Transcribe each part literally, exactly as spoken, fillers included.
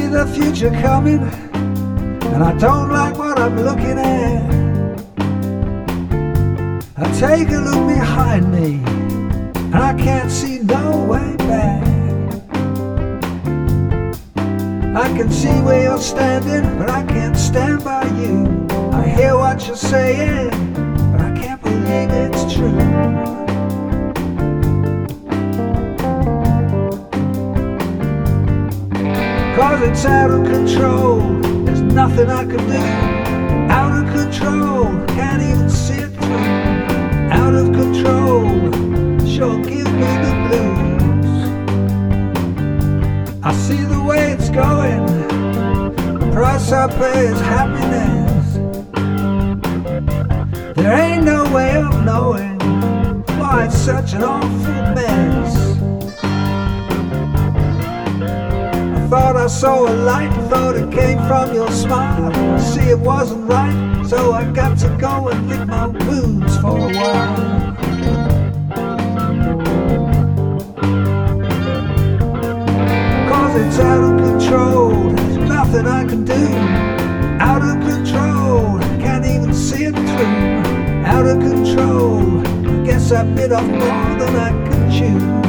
the future coming, and I don't like what I'm looking at. I take a look behind me, and I can't see no way back. I can see where you're standing, but I can't stand by you. I hear what you're saying, but I can't believe it's true. Cause it's out of control, there's nothing I can do. Out of control, can't even see it through. Out of control, sure give me the blues. I see the way it's going, the price I pay is happiness. There ain't no way of knowing why it's such an awful mess. Thought I saw a light, thought it came from your smile. I see it wasn't right, so I got to go and lick my wounds for a while. Cause it's out of control, there's nothing I can do. Out of control, can't even see it through. Out of control, guess I bit off more than I could chew.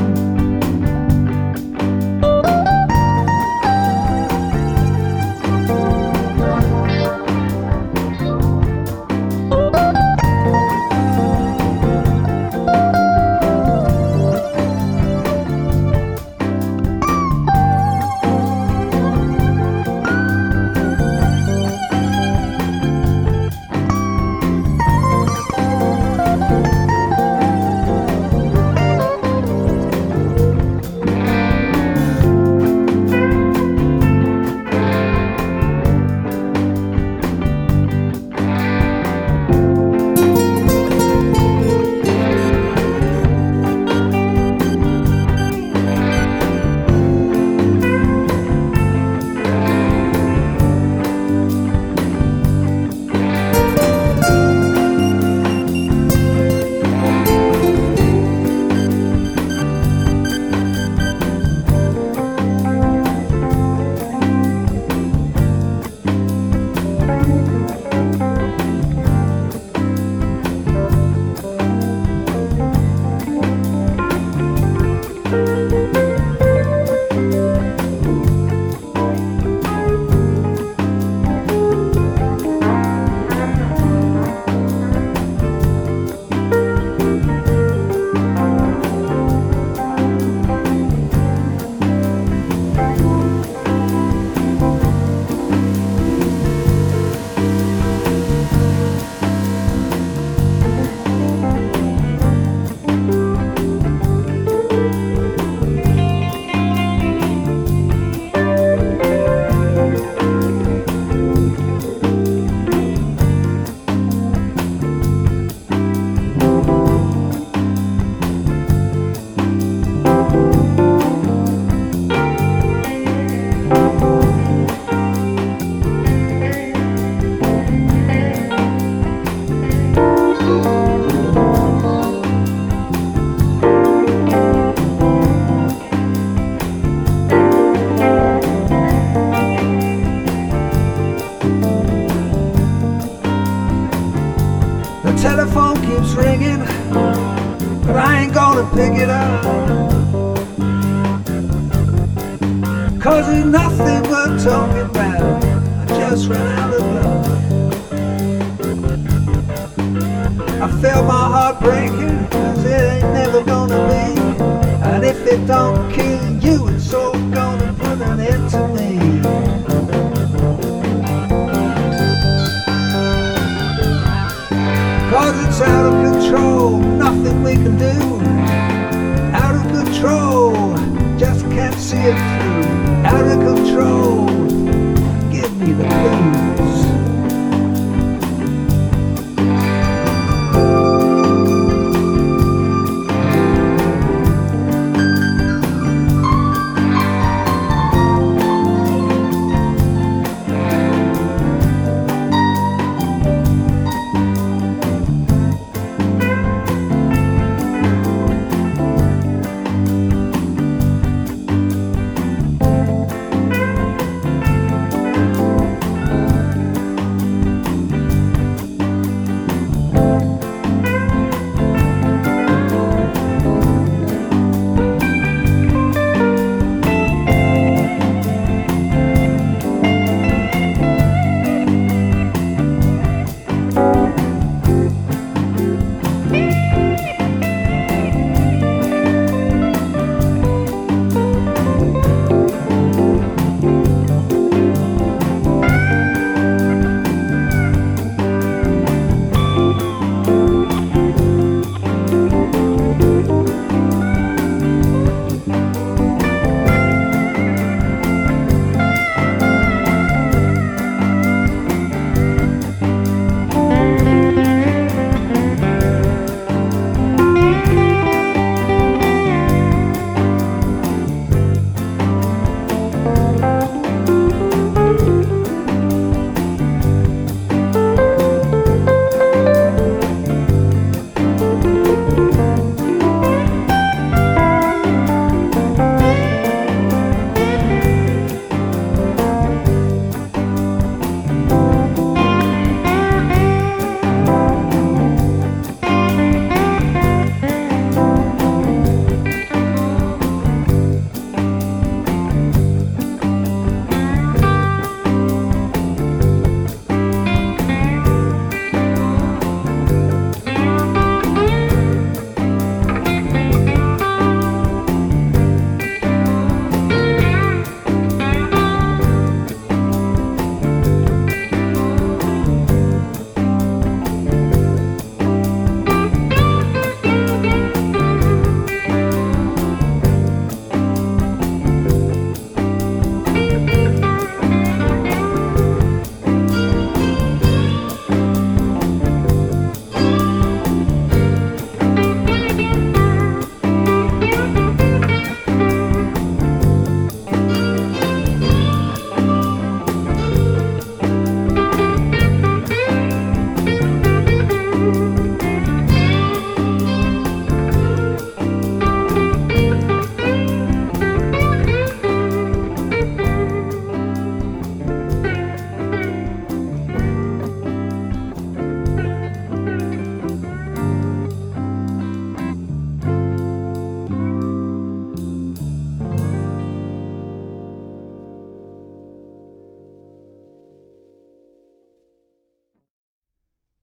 The telephone keeps ringing, but I ain't gonna pick it up. Cause there's nothing worth talking about, I just ran out of love. I felt my heart breaking, cause it ain't never gonna be. And if it don't kill you, it's all gonna put an end to me. Cause it's out of control, nothing we can do. Out of control, just can't see it through. Out of control, give me the blues.